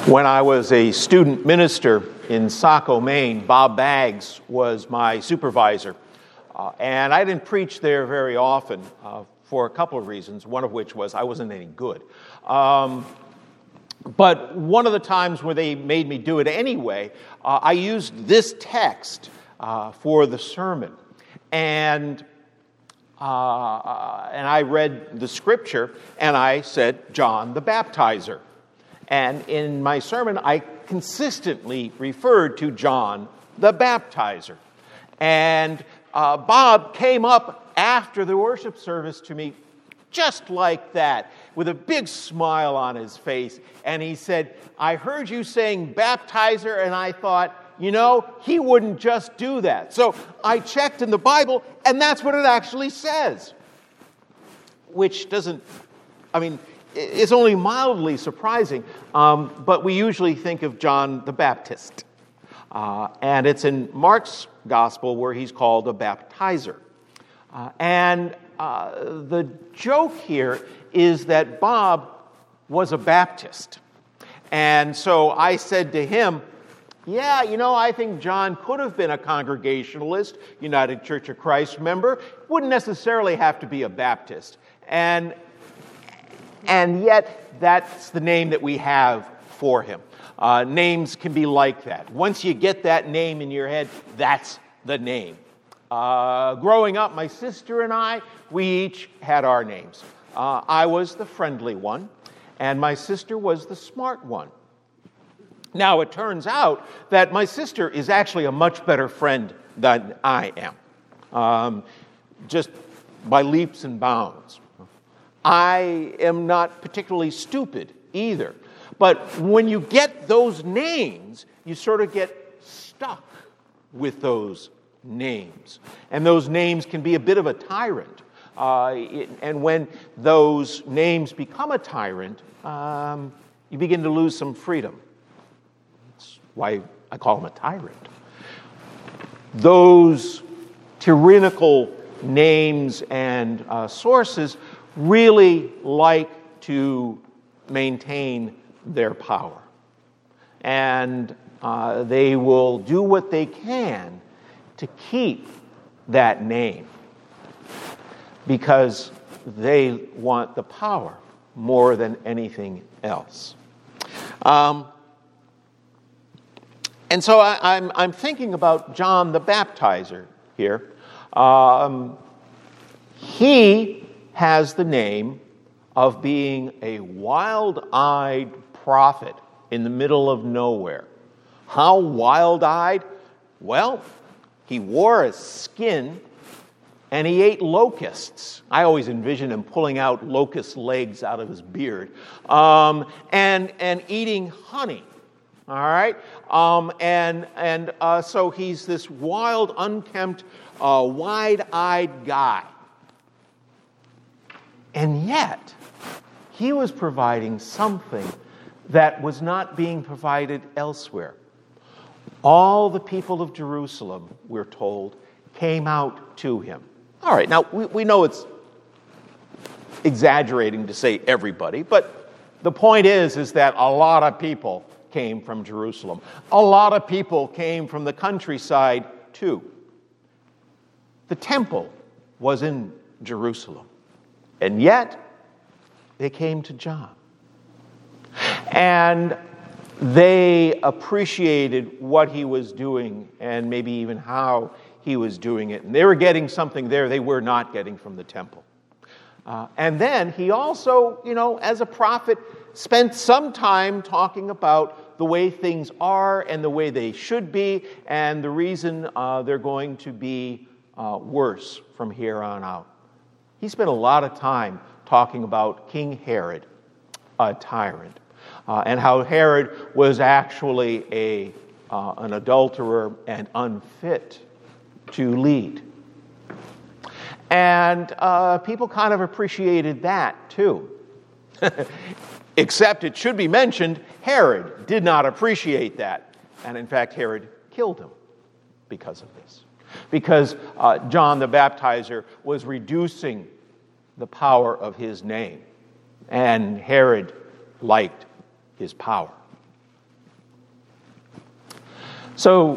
When I was a student minister in Saco, Maine, Bob Baggs was my supervisor. And I didn't preach there very often for a couple of reasons, one of which was I wasn't any good. But one of the times where they made me do it anyway, I used this text for the sermon. And I read the scripture, and I said, John the Baptizer. And in my sermon, I consistently referred to John the Baptizer. And Bob came up after the worship service to me just like that, with a big smile on his face. And he said, I heard you saying baptizer, and I thought, he wouldn't just do that. So I checked in the Bible, and that's what it actually says. Which it's only mildly surprising, but we usually think of John the Baptist. And it's in Mark's gospel where he's called a baptizer. And the joke here is that Bob was a Baptist. And so I said to him, I think John could have been a Congregationalist, United Church of Christ member, wouldn't necessarily have to be a Baptist. And yet, that's the name that we have for him. Names can be like that. Once you get that name in your head, that's the name. Growing up, my sister and I, we each had our names. I was the friendly one, and my sister was the smart one. Now, it turns out that my sister is actually a much better friend than I am, just by leaps and bounds. I am not particularly stupid either. But when you get those names, you sort of get stuck with those names. And those names can be a bit of a tyrant. And when those names become a tyrant, you begin to lose some freedom. That's why I call him a tyrant. Those tyrannical names and sources really like to maintain their power. And they will do what they can to keep that name because they want the power more than anything else. And so I'm thinking about John the Baptizer here. He has the name of being a wild-eyed prophet in the middle of nowhere. How wild-eyed? Well, he wore a skin and he ate locusts. I always envision him pulling out locust legs out of his beard and eating honey. All right? So he's this wild, unkempt, wide-eyed guy. And yet, he was providing something that was not being provided elsewhere. All the people of Jerusalem, we're told, came out to him. All right, now we know it's exaggerating to say everybody, but the point is that a lot of people came from Jerusalem. A lot of people came from the countryside too. The temple was in Jerusalem. And yet, they came to John. And they appreciated what he was doing and maybe even how he was doing it. And they were getting something there they were not getting from the temple. And then he also, as a prophet, spent some time talking about the way things are and the way they should be and the reason they're going to be worse from here on out. He spent a lot of time talking about King Herod, a tyrant, and how Herod was actually an adulterer and unfit to lead. And people kind of appreciated that too. Except it should be mentioned, Herod did not appreciate that. And in fact, Herod killed him because of this. Because John the Baptizer was reducing the power of his name. And Herod liked his power. So,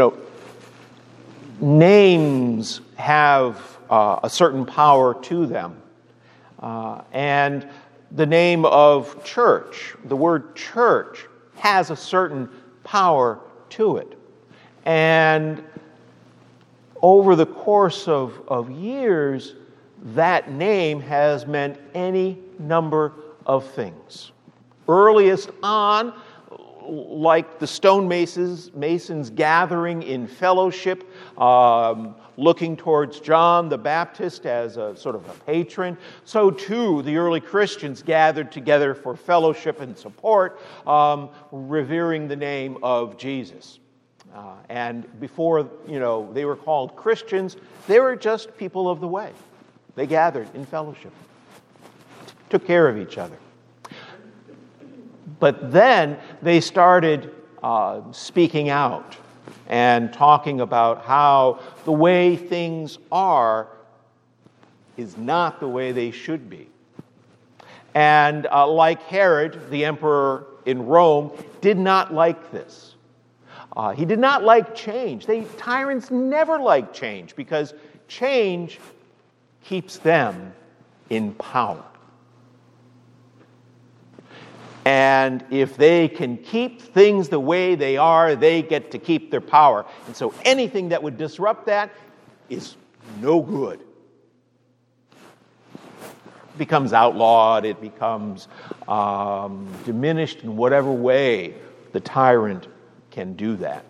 names have a certain power to them. And the name of church, the word church, has a certain power to it. And over the course of years, that name has meant any number of things. Earliest on, like the stonemasons gathering in fellowship, looking towards John the Baptist as a sort of a patron, so too the early Christians gathered together for fellowship and support, revering the name of Jesus. And before, they were called Christians, they were just people of the way. They gathered in fellowship, took care of each other. But then they started speaking out and talking about how the way things are is not the way they should be. And like Herod, the emperor in Rome, did not like this. He did not like change. Tyrants never like change because change keeps them in power. And if they can keep things the way they are, they get to keep their power. And so anything that would disrupt that is no good. It becomes outlawed, it becomes diminished in whatever way the tyrant can do that.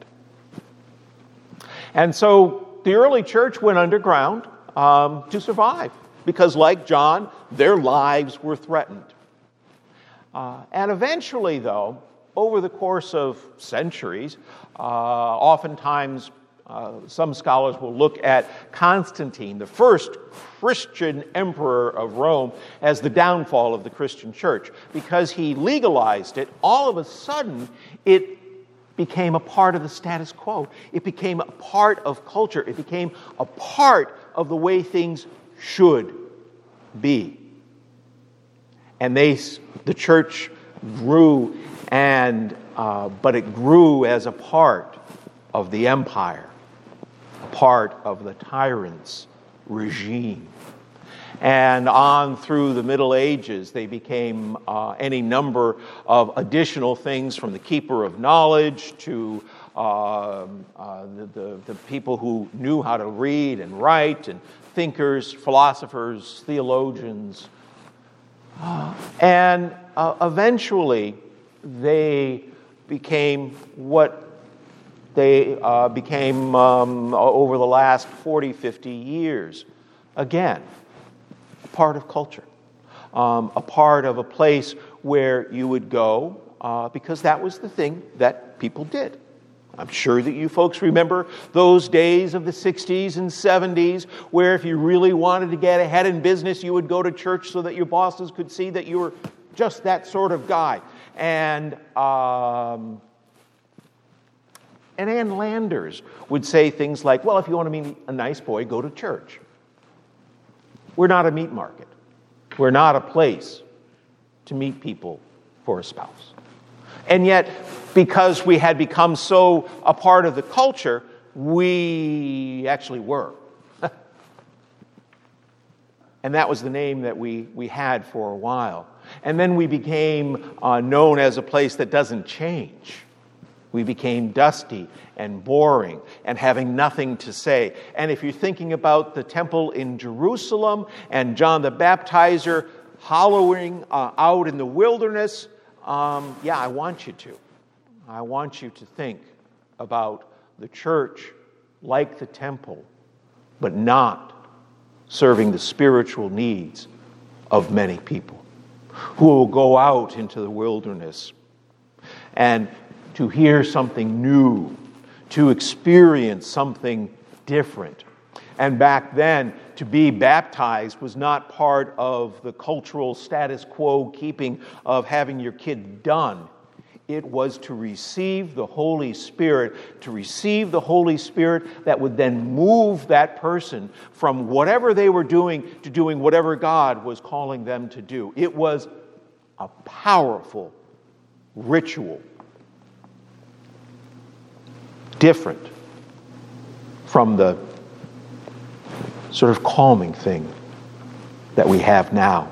And so the early church went underground to survive, because like John, their lives were threatened. And eventually, though, over the course of centuries, oftentimes some scholars will look at Constantine, the first Christian emperor of Rome, as the downfall of the Christian church. Because he legalized it, all of a sudden it became a part of the status quo. It became a part of culture. It became a part of the way things should be. And the church grew, but it grew as a part of the empire, a part of the tyrant's regime. And on through the Middle Ages, they became any number of additional things, from the keeper of knowledge to the people who knew how to read and write, and thinkers, philosophers, theologians. And eventually, they became what they became over the last 40, 50 years. Again, a part of culture, a part of a place where you would go because that was the thing that people did. I'm sure that you folks remember those days of the 60s and 70s where if you really wanted to get ahead in business, you would go to church so that your bosses could see that you were just that sort of guy. And Ann Landers would say things like, well, if you want to be a nice boy, go to church. We're not a meat market. We're not a place to meet people for a spouse. And yet, because we had become so a part of the culture, we actually were. And that was the name that we had for a while. And then we became known as a place that doesn't change. We became dusty and boring and having nothing to say. And if you're thinking about the temple in Jerusalem and John the Baptizer hollowing out in the wilderness, I want you to. I want you to think about the church like the temple, but not serving the spiritual needs of many people who will go out into the wilderness and to hear something new, to experience something different. And back then, to be baptized was not part of the cultural status quo keeping of having your kid done. It was to receive the Holy Spirit, that would then move that person from whatever they were doing to doing whatever God was calling them to do. It was a powerful ritual. different from the sort of calming thing that we have now.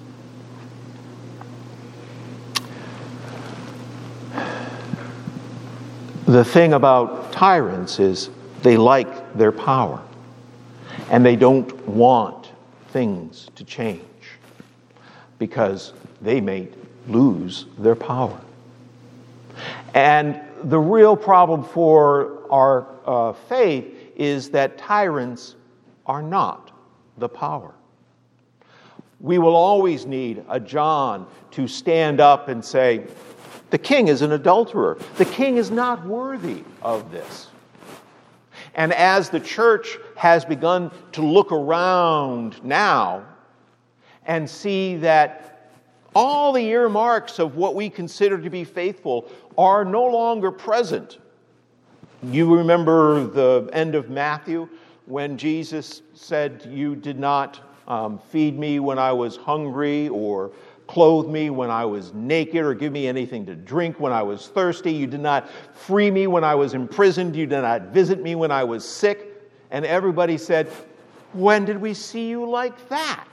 The thing about tyrants is they like their power, and they don't want things to change because they may lose their power. And the real problem for our faith is that tyrants are not the power. We will always need a John to stand up and say, the king is an adulterer. The king is not worthy of this. And as the church has begun to look around now and see that all the earmarks of what we consider to be faithful are no longer present. You remember the end of Matthew when Jesus said, you did not feed me when I was hungry, or clothe me when I was naked, or give me anything to drink when I was thirsty. You did not free me when I was imprisoned. You did not visit me when I was sick. And everybody said, when did we see you like that?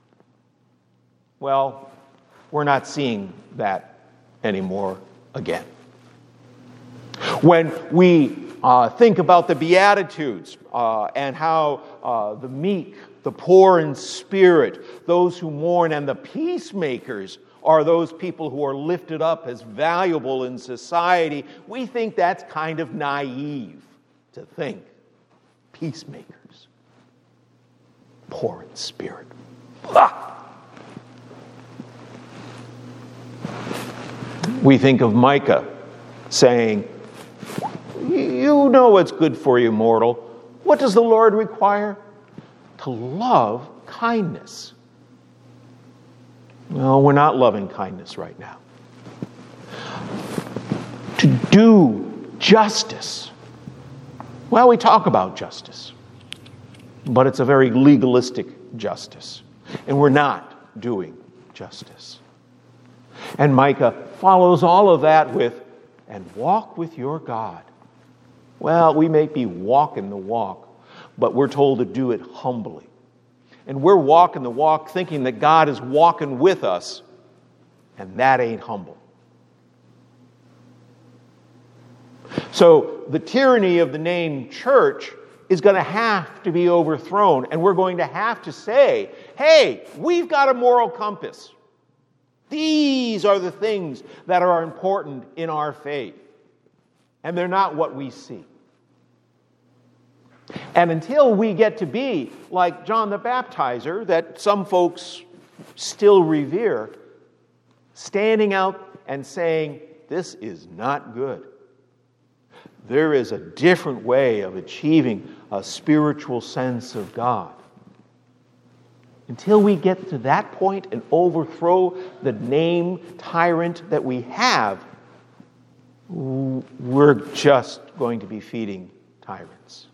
Well, we're not seeing that anymore again. When we think about the Beatitudes and how the meek, the poor in spirit, those who mourn, and the peacemakers are those people who are lifted up as valuable in society, we think that's kind of naive to think. Peacemakers, poor in spirit. Ah! We think of Micah saying, you know what's good for you, mortal. What does the Lord require? To love kindness. Well, we're not loving kindness right now. To do justice. Well, we talk about justice, but it's a very legalistic justice, and we're not doing justice. And Micah follows all of that with, and walk with your God. Well, we may be walking the walk, but we're told to do it humbly. And we're walking the walk thinking that God is walking with us, and that ain't humble. So the tyranny of the name church is going to have to be overthrown, and we're going to have to say, hey, we've got a moral compass. These are the things that are important in our faith, and they're not what we see. And until we get to be like John the Baptizer, that some folks still revere, standing out and saying, this is not good. There is a different way of achieving a spiritual sense of God. Until we get to that point and overthrow the name tyrant that we have, we're just going to be feeding tyrants.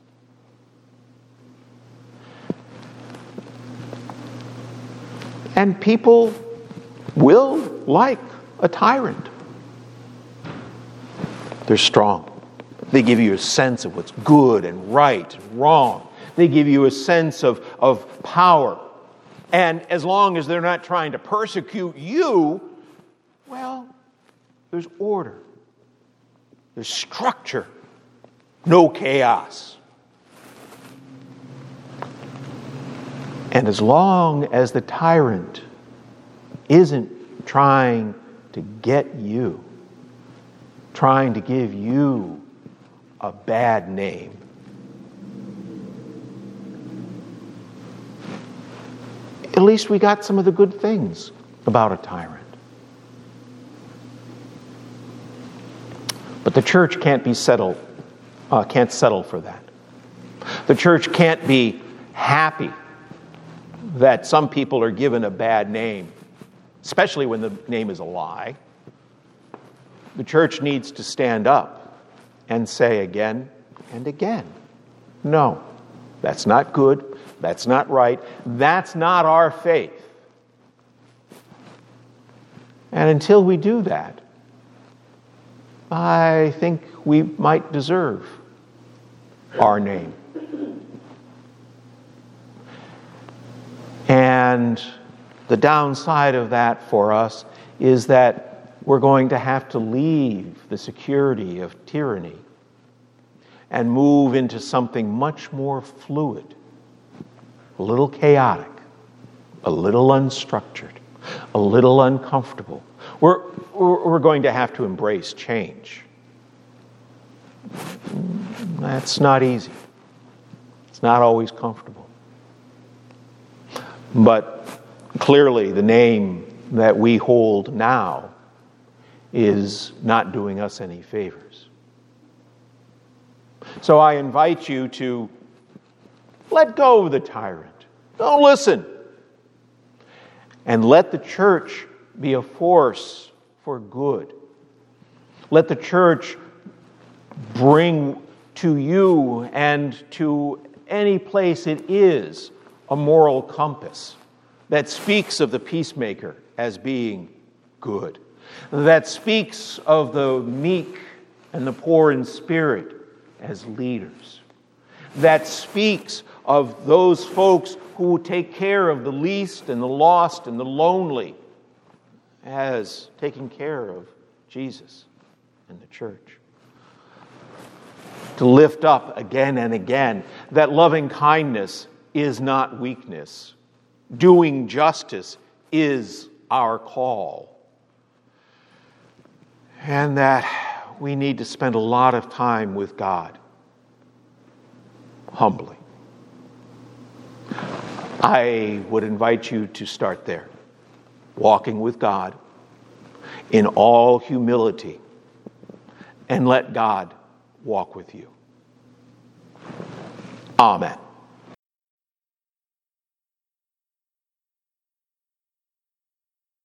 And people will like a tyrant. They're strong. They give you a sense of what's good and right and wrong. They give you a sense of power. And as long as they're not trying to persecute you, well, there's order. There's structure. No chaos. And as long as the tyrant isn't trying to get you, trying to give you a bad name, at least we got some of the good things about a tyrant. But the church can't settle for that. The church can't be happy that some people are given a bad name, especially when the name is a lie. The church needs to stand up and say again and again, no, that's not good, that's not right, that's not our faith. And until we do that, I think we might deserve our name. And the downside of that for us is that we're going to have to leave the security of tyranny and move into something much more fluid, a little chaotic, a little unstructured, a little uncomfortable. We're going to have to embrace change. That's not easy. It's not always comfortable. But clearly the name that we hold now is not doing us any favors. So I invite you to let go of the tyrant. Don't listen. And let the church be a force for good. Let the church bring to you and to any place it is a moral compass that speaks of the peacemaker as being good, that speaks of the meek and the poor in spirit as leaders, that speaks of those folks who take care of the least and the lost and the lonely as taking care of Jesus and the church. To lift up again and again that loving kindness is not weakness. Doing justice is our call. And that we need to spend a lot of time with God, humbly. I would invite you to start there, walking with God in all humility, and let God walk with you. Amen.